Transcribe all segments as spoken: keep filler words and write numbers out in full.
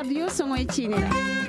radio songoy chinira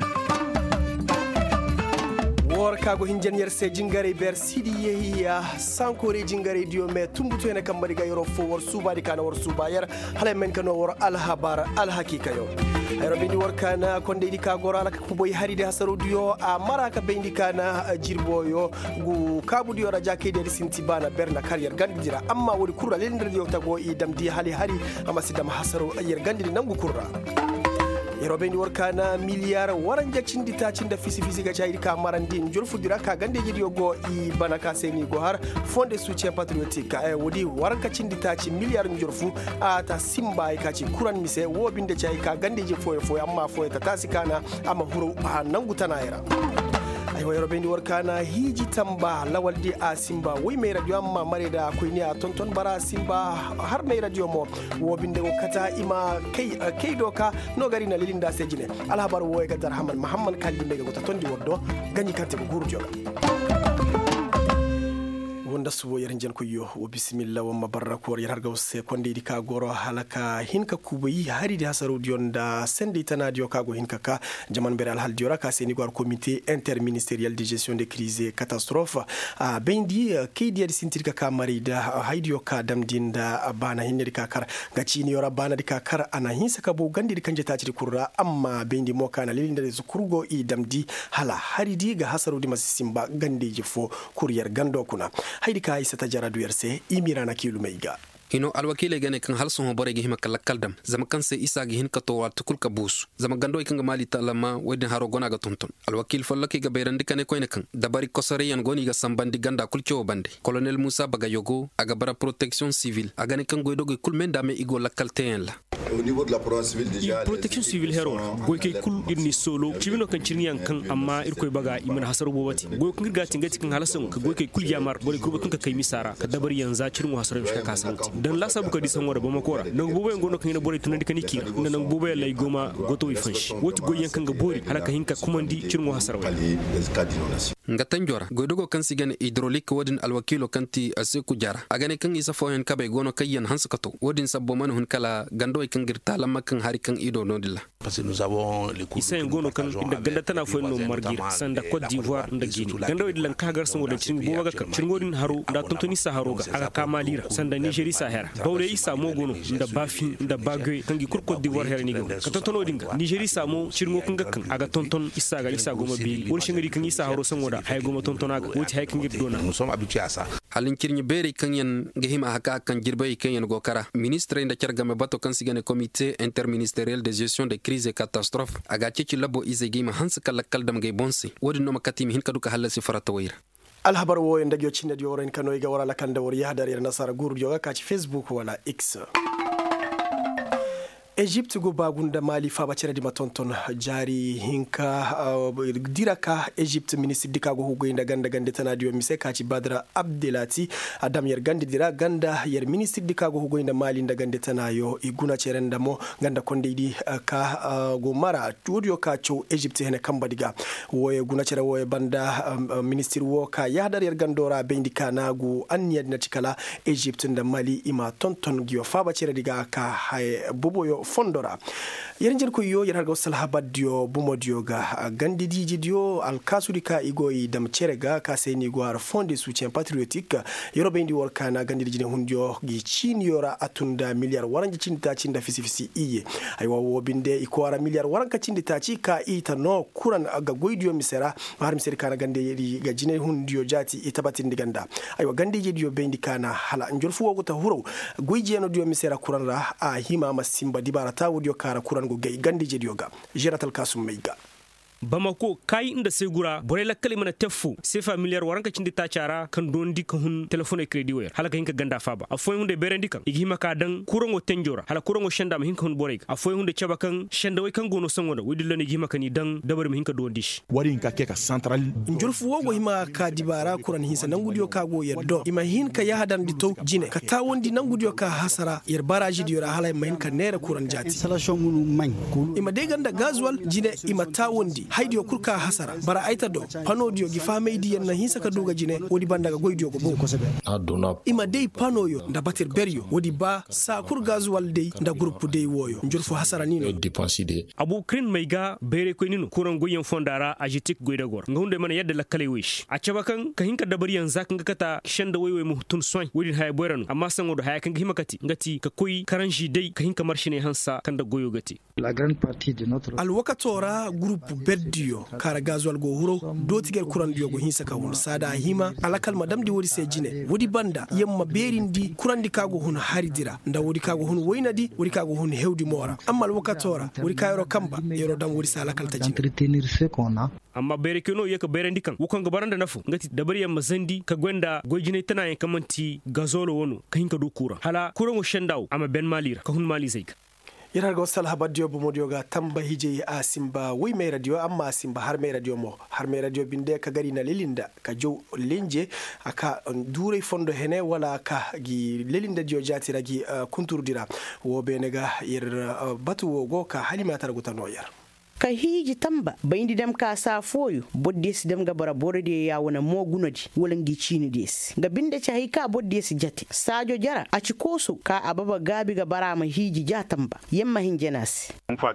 wor kago hinjanyer se jingare ber sidi yehiya sankore jingare dio me tumbuto ene kambari ga yoro fo wor subadi kana wor subayar hala men kano wor al habar al hakika yo ayro bindi wor kana konde di kago ala ko boy haride hasaru dio a maraka bindi kana jirboyo gu kabu dio raja ke de sintibana berna carrier gandira amma wori kurra lender dio tago idam di hali hari amma sidam hasaru ayer gandiri nangu kurra Robin workana miliyar waran jacin ditacin da fisi fisi ga jahiri ka marandin jurfu dira ka gande jidiyo go i banaka seni go har fonde soutien patriotique ay wodi waran ka cin ditacin miliyar jurfu a ta simba ay ka ci kuran mise wo binde jai ka gande ji foye foye amma foye ta tasikana amma huru a nangutana era ay wayro bendi workana hiji tamba lawaldi a simba wi me radio amma mare da kuini a tonton bara simba har me radio mo wo binde ko kata ima kai kai doka no gari na lilinda sejine alhabar wo ga darhaman muhammad kalli me ga tondi woddo ganyi kante ko gurjo wanda subo yarin jan kuyo wa bismillah wa mabaraka war yarga wose konde di ka goro halaka hinka kubayi hari da hasaru dion da sende tana dio kago hinka ka jaman bere al hal diora ka seni gwar comité interministériel de gestion des crises catastrophe a bendi kedi di sintirka ka marida haidio ka damdin da bana hinne ka kar gaci ni yora bana di ka kar ana hinsa ka bo gandi di kanje ta ci kurra amma bendi mo kana lilinda da zukurgo i damdi hala hari di ga hasaru di masisimba gande jifo kuryar gando kuna haidi ka isa ta jara duyarse imira na kilu mai ga hino alwakile gane kan halson hobore gi hima kala kaldam zama kan se isa gi hin ka to wat kul ka bus zama gando kan mali talama wedin haro gona ga tonton alwakil follaki ga beyrandi kan ko ne kan dabari kosare yan goni ga sambandi ganda kul ciow bande colonel Moussa Bagayogo aga bara protection civile aga ne kan goydo go kul men dame igo lakkal ten la au niveau de la province civile déjà protection civile hero goy kay kul irni solo cibino kan cirni yan kan amma irkoy baga imana hasaru bobati goy kun girga tingati kan halasan ka goy kay kul yamar bore kurba kan ka kai misara ka dabari yanza cirmu hasaru shi ka kasanti dan la sabu ka di sanwara ba makora nan bobe ngono kan ina bore tunandi kan iki nan bobe lay goma goto wi fanshi woti goyen kan ga bori halaka hinka kumandi cirmu hasarwa ngatan jora goydogo kan sigane hydraulique wodin alwakilo kanti aseku jara agane kan isa foyen kabe gono kayyan hansu kato wodin sabbo man hun kala gando kan girta lamma kan hari kan ido nodilla parce que nous avons les cours isa ngono kan inda ganda tana foyen no margir sanda Côte d'Ivoire nda Guinée gando idilan ka gar sango da cin boba ga cin godin haro da tontoni sa haro ga aga kamalira sanda Nigeria sa hera bawre isa mo gono nda bafi nda bagwe kan gi Côte d'Ivoire hera ni go ka tontono dinga Nigeria sa mo cirngo kan ga kan aga tonton isa ga isa goma bi wol shingari kan isa haro sango da hay goma tontona ga woti hay kan gi dona nous sommes habitués à ça halin kirni beri kan yan gehima haka kan jirbay kan yan gokara ministre inda chargame bato kan sigane comité interministériel de gestion des crises et catastrophes aga cici labo izegima hansa kala kaldam gay bonsi wodi no makati mi hin kaduka halasi farata wayra alhabar wo en dagyo cinne di woren kanoy ga wara la kanda wor yahdar yar nasara guru joga ka ci facebook wala x Egypte go bagunda Mali faba cere di matonton jari hinka uh, diraka Egypte ministre dika go hugo inda ganda gande tanadio mise kaci Badra Abdelati adam yer gande dira ganda yer ministre dika go hugo inda Mali inda gande tanayo iguna cerenda mo ganda konde di uh, ka uh, go mara tudio ka cho Egypte hene kamba diga woye guna cere woye banda um, uh, ministre wo ka yahdar yer gandora bendika nagu anya dina cikala Egypte nda Mali ima tonton giyo faba cere diga ka hay boboyo fondora yerin jel ko yo yer hargo sal habadio bumodio ga gandi diji dio al kasurika igoyi dam cerega ka seni gwar fonde soutien patriotique yoro bendi wor kana gandi diji hundio gi chin yora atunda milliard waranje cinta cinda fisi fisi iye aywa wo binde ikora milliard waranka cinta ci ka ita no kuran aga goydio misera har miseri kana gande yeri ga jine hundio jati itabatin diganda aywa gandi diji dio bendi kana hala njorfu wogo ta huro goyji no dio misera kuran ra a hima masimba dibara ta wodio kara kuran go gay gandi je dioga jeratal kasum meiga Bamako kai inda sai gura bore la kalima na tefu sai familiar waranka cindi ta cara kan don dika hun telephone credit wire halaka hinka ganda faba afoy hunde berendi kan igi maka dan kurongo tenjora hala kurongo shanda ma hinka hun bore afoy hunde chaba kan shanda way kan gono sangoda widi lani igi maka ni dan dabar ma hinka don dish wari hinka ke ka central njurfu wogo hima ka dibara kuran hinsa nangudio ka go yeddo ima hinka ya hadan dito jine ka tawondi nangudio ka hasara yer baraji diora hala ma hinka nera kuran jati installation mun man ima de ganda gazual jine ima tawondi haidiyo kurka hasara bara aita do panodio gi famedi yan na hinsa ka duga jine wodi banda ga goydiyo go bo ima dei panoyo nda batir beryo wodi ba sa kurgazu walde nda groupe dei woyo njurfu hasara nino abu krin mai ga bere ko nino kuran goyen fondara ajitik goyda gor ngunde man yadda la kale wish a cabakan ka hinka dabari yan zakan ga kata shanda waiwai mu tun soin wodi hay boyranu amma san wodo hay kan ga himakati ngati ka koyi karanji dai ka hinka marshine hansa kan da goyo gati la grande partie de notre al wakatora groupe berdio kara gazual go huro do tiger kuran diyo go hinsa ka won sada hima alakal madam di wodi sejine wodi banda yamma berindi kuran di kago hun haridira nda wodi kago hun woynadi wodi kago hun hewdi mora amma al wakatora wodi kayro kamba yoro dam wodi sala kalta jine entretenir ce qu'on a amma bere keno yeka bere ndikan wukan ga baranda nafu ngati dabari yamma zandi ka gwenda gojine tana yan kamanti gazolo wono ka hinka do kura hala kuran wo shendaw amma ben malira ka hun mali zaika yanar go sal habadio bo modio ga tamba hije a simba wi mai radio amma simba har mai radio mo har mai radio binde ka gari na lilinda ka jo linje aka dure fondo hene wala ka gi lilinda dio jatira gi uh, kunturdira wo benega yer uh, batu wo go ka halima tar gutano yar ka hiji tamba bayndi dem ka sa foyo boddes dem ga bara borede ya wona mogunodi wala ngi chini des ga binde cha hika boddes jati sajo jara a cikoso ka ababa gabi ga bara ma hiji jatamba yemma hinjenas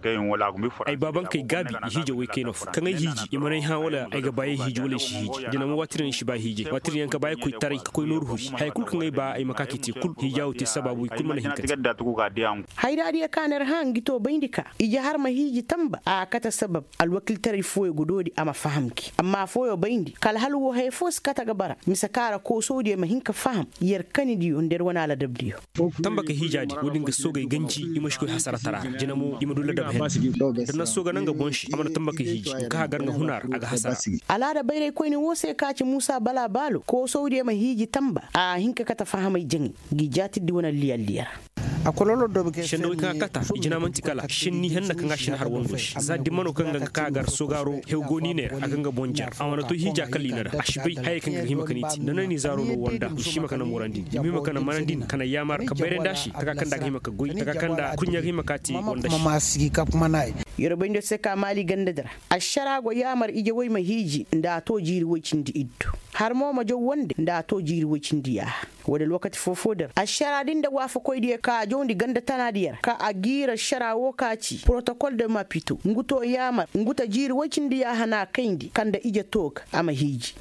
ai baban kai gabi hiji wai kai nof kan hiji imane ha wala ai ga baye hiji wala shi hiji dina mu watirin shi ba hiji watirin ka baye koi tare koi nurhu hay kul kan ai ba ai makakiti kul hijawti sababu kul mana hinka haydadi kanar hangito bayndika ija har ma hiji tamba a kata sabab alwakil tari foyo gudodi ama fahamki amma foyo bayndi kal halwo hay fos kata gabara misakara ko sodi ma hinka faham yer kanidi onder wana la dabdiyo tamba ka hijadi wodin ga soga ganji imashko hasara tara jinamu imadulla dab hen dan soga nanga bonshi amana tamba ka hiji ka garga hunar aga hasara ala da bayre ko ni wose kaci Musa bala balo ko sodi ma hiji tamba a hinka kata fahamai jin gijati di wana liyalliya akololo dobe shendo ka kata ijina manti kala shinni hanna kan gashin har wongo za di mano kan ga kagar sogaro hewgoni ne a ganga bonjar awana to hija kalina da ashbai hay kan ga hima kaniti nan ni zaro no wanda shi maka na morandi mi maka na manandin kana yamar ka bayre dashi taka kan da hima ka goyi taka kan da kunya hima kati wanda shi mama sigi kap manai yoruba ndo se ka mali ganda dara ashara go yamar ije wai ma hiji nda to jiri wacin di iddo har mo ma jo wonde nda to jiri wacin diya wada lokati fofodar ashara din da wafa koy di ka jondi ganda tanadiyar ka agira shara wokaci protocol de mapito nguto yamar nguta jiri wacin diya hana kaindi kanda ije tok ama hiji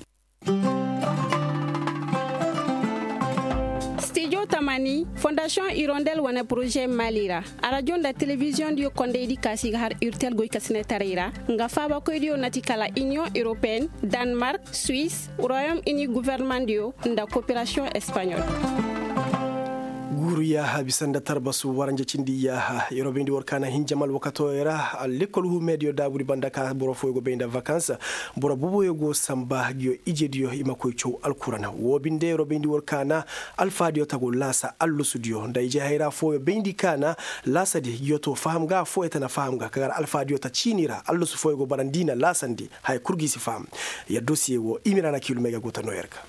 Studio Tamani, Fondation Hirondelle wana projet Malira. A radio da télévision dio konde edikasi har urtel goy kasine tarira. Nga faba ko dio natikala Union Européenne, Danemark, Suisse, Royaume-Uni gouvernement dio nda coopération espagnole. guru ya ha bisanda tarbasu waranje cindi ya ha yorobe ndi workana hinjamal wakato era l'école hu medio daburi bandaka boro foygo benda vacances boro bubo yego samba gyo ijediyo imako chow alqur'ana wobinde yorobe ndi workana alfadio tago lasa allu studio nda je hayra foyo bendi kana lasa di yoto fahamga foyo tana fahamga kagar alfadio ta chinira allu su foygo barandina lasandi hay kurgisi fam ya dossier wo imirana kilu mega gota noyerka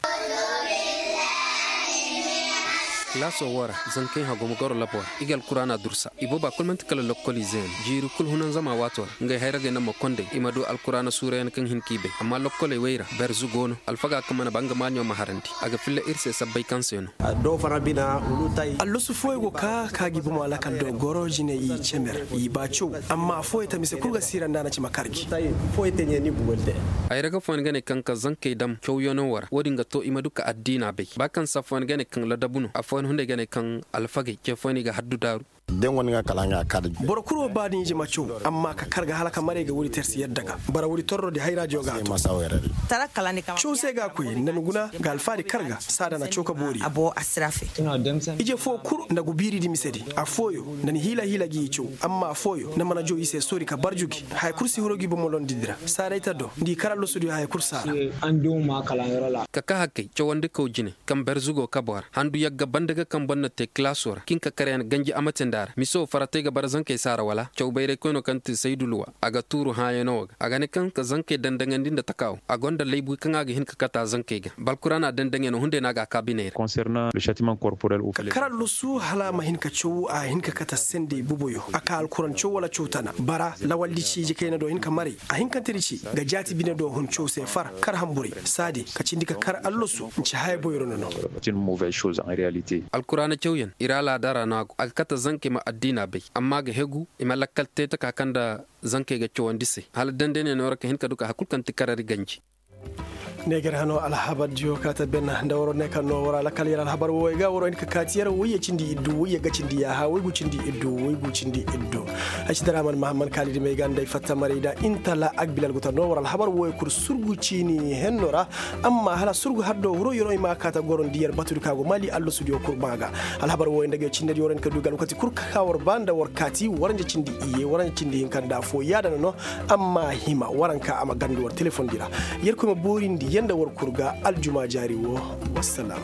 class wara zankai ha gomo goro lapor igal qur'ana dursa ibo ba kulmanti kala lokoli zen jiru kul hunan zama wator ngai hayrage na makonde imadu alqur'ana sura yan kan hinkibe amma lokole weira berzu gono alfaga kamana banga manyo maharanti aga fille irse sabbay kansen do farabina ulutai allusu foygo ka kagi buma alaka do goro jine yi chemer yi bacho amma foyta mise kurga siranda na ci makargi foyte ne ni buwelde ayraga fon gane kan ka zankai dam kyoyono wara wodinga to imadu ka addina be bakan safon gane kan ladabuno afon hunde gane kan alfage ke foni ga haddu daru den woni ga kala nga kad borokuro bani je macho amma ka karga halaka mare ga wuri tersi yaddaga bara wuri torro di hayra joga ma sawere tara kala ni kam chose ga ku nan guna ga alfari karga sada na choka bori abo asrafe ije fo kur ndagu biri di misedi afoyo nan hila hila gi cho amma afoyo na mana jo ise sori ka barjugi hay kursi horogi bo molon didira sada ita do ndi karalo studio hay kursa ando ma kala yorola kaka hakke cho wande ko jine kam berzugo kabwar handu yagga bandaga kam bonnate classor kinka karen ganji amatenda dar miso farate ga bar zanke sara wala chow bayre kono kanti saydulwa aga turu hayeno aga ne kan ka zanke dandangandin da takaw agonda leybu kan aga hin ka kata zanke ga balkurana dandangen hunde naga kabine concernant le châtiment corporel ou karal lusu hala ma hin ka chow a hin ka kata sende buboyo aka alquran chow wala chowtana bara lawaldi ci je kayna do hin ka mari a hin ka tirici ga jati bine do hun chow se far kar hamburi sadi ka cindi ka kar allusu ci hay boyro no c'est une mauvaise chose en réalité alqur'ana chawyan irala dara nago aka kata zanke ma addina bay amma ga hegu ima lakalte ta kakanda zanke ga chowandise hal dandene no raka hin ka duka hakul kan tikarari ganji neger hano alhabar dio kata ben ndawro ne kan no wara la kalira alhabar wo ga woro en ka katiyar wuye cindi iddu wuye ga cindi ya ha wuye cindi iddu wuye cindi iddu aci daraman mahamman kalidi me ganda fatta marida intala akbilal gutan no wara alhabar wo kur surgu cini hennora amma hala surgu haddo wuro yoro ma kata goron diyar batudu kago mali allo studio kurbaga alhabar wo ndage cinde yoren ka dugal kati kurka kawar banda war kati waranje cindi iye waranje cindi kan da fo yada no amma hima waranka ama gandu war telephone dira yer ko borindi yanda war kurga aljuma jari wo wassalam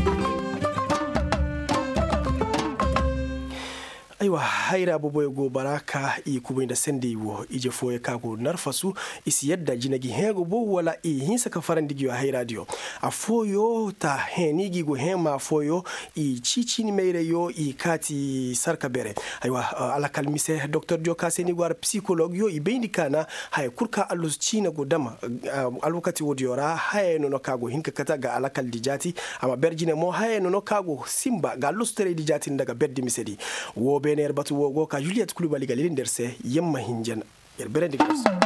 aiwa haira boboy go baraka i kubinda sende wo ije foye kago narfasu isi yadda jinagi hego bo wala i hinsa ka farandigi yo haira dio a foyo ta henigi go hema foyo i cici ni meire yo i kati sarka bere aiwa uh, ala kalmise docteur dio kaseni gwar psychologue yo i bendi kana hay kurka alus cina go dama uh, alukati wodiora hay no kago hinka kata ga ala kal dijati ama berjine mo hay no kago simba ga lustere dijati daga beddi misedi wo bener batu wogo ka Juliette Koulibaly galilin derse yemma hinjan yer berendi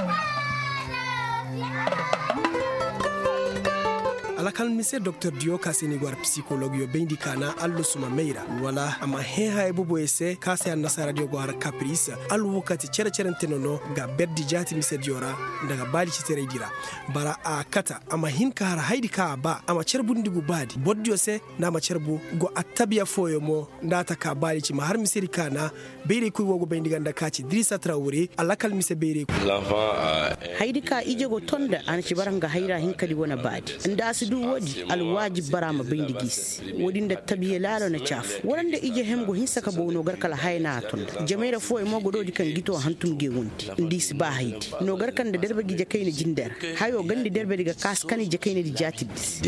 ala kalmise docteur dio kaseni gwar psychologue yo bendi kana allo suma meira wala ama he hay bubo ese kase an nasara dio gwar caprice allo wakati cere cere tenono ga beddi jati mise diora daga bali ci tere dira bara a kata ama hinka har haydi ka ba ama cerbundigu badi boddio se na ma cerbu go attabiya foyo mo ndata ka bali ci ma har miseri kana beere kuy wogo bendi ganda kaci Drissa Traoré ala kalmise beere haydi ka ije go tonda an ci baranga hayra hinkali wona badi nda du wodi alwajib barama bindi gis wodi nda tabiye lalo na chaf wonde ije hemgo hinsaka bono garkala hayna ton jameera fo e mogo dodi kan gito hantum ge wonti ndis ba haydi no garkan da derbe gije kayne jinder hayo gandi derbe diga kaskani je kayne di jatibis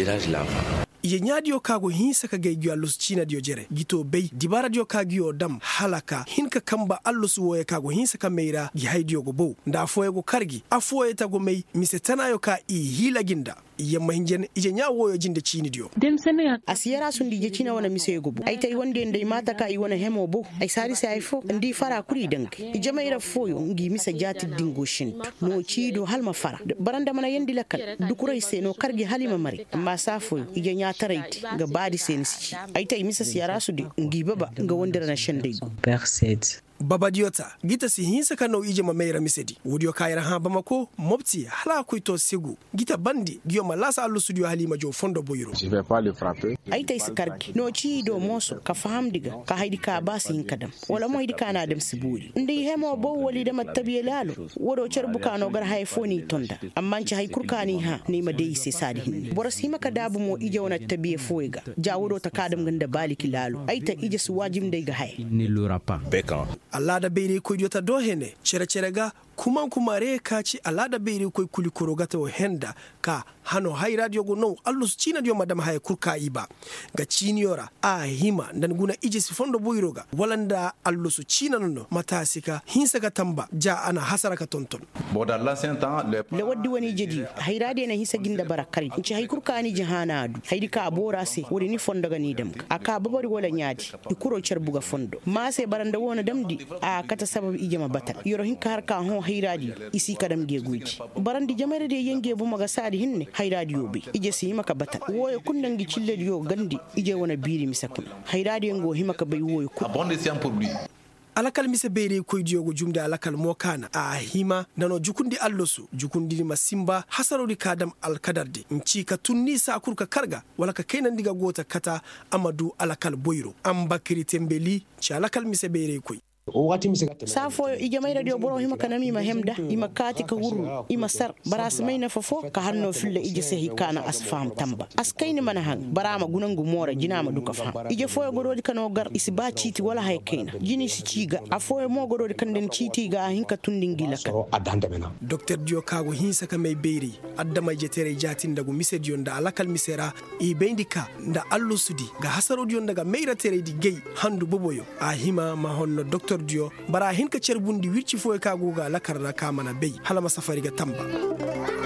ye nyadio kago hinsa ka gay gyalus china dio jere gito bey dibara dio kagio dam halaka hinka kamba allus woye kago hinsa ka meira gi haydio go bo nda foye go kargi afoye tago mey misetana yo ka i hila ginda yemma hinjen ije nyawo jinde chini dio dem sene asiyara sundi je china wana mise go bo ay tay wonde ndey mata ka i wana hemo bo ay sari sai fo ndi fara kuri dank ije mayra foyo ngi misa jati dingo shin no chido halma fara baranda mana yendi lakal dukuray seno kargi halima mari amma safoyo ije nya taraiti ga badi sensi ay tay misa siyara sudi ngi baba nga wondera na shende go perced baba diota gita si hinsa kano ije ma meira misedi wodio kayra ha bamako mobti hala kuito sigu gita bandi dio malasa allu studio halima jo fondo boyro je vais pas le frapper ay tay skarki no ci do moso ka faham diga ka haydi ka basi hinkadam wala mo haydi kana dem siburi ndi hemo bo woli dem tabiye lalo wodo cerbu kano gar hay foni tonda amma ci hay kurkani ha ni ma dei se sadi hinni boras hima ka dabu mo ije wona tabiye foyga ja wodo ta kadam ganda baliki lalo ay ta ije su wajim dai ga hay ni lura pa bekan Allah da beere ko yota do hene cere cere ga kuma kuma re kaci Allah da beere ko kuli korogata o henda ka hano hay radio go no allus china dio madam hay kurka iba ga chiniora a hima dan guna ije si fondo boyroga walanda allus china no matasika hinsa ga tamba ja ana hasara ka tonton bon dans l'ancien temps le le waddi woni jedi hay radio na hisa ginda barakari ci hay kurka ni jahana du haydi ka bora se wodi ni fondo ga ni dem aka babari wala nyaadi ikuro cerbuga fondo ma se baranda wona damdi a kata sababu ijama batal yoro hin kar ka ho hayradi isi kadam ge guji barandi jamare de yenge bu maga sadi hinne hayradi yobe ije si maka batal woyo kundangi cille yo gandi ije wona biri misakun hayradi ngo himaka bay woyo ku bonde siam pour lui alakal mise beere koy diogo jumde alakal mo kana a hima nano jukundi allosu jukundi masimba hasarodi kadam alkadarde nci ka tunni sa kurka karga wala ka kainan diga gota kata amadu alakal boyro ambakiri tembeli ci alakal mise beere koy safo ige mai radio boro hima kanami ma hemda ima kati ka wuru ima sar baras mai na fofo ka hanno fille ige se hikana asfam tamba askaini mana han barama gunangu mora jinama duka fam ige foyo gorodi kano gar isiba citi wala hay kaina jini si ciga afoyo mo gorodi kanden citi ga hinka tundingi laka docteur Dio kago hinsa ka mai beiri adda mai jetere jatin dagu mise dion da alakal misera e bendika nda allu sudi ga hasaro dion daga meira tere di gay handu boboyo a hima ma honno docteur Dio bara hinka cerbundi wirci foy kago ga lakarra kamana bey halama safari ga tamba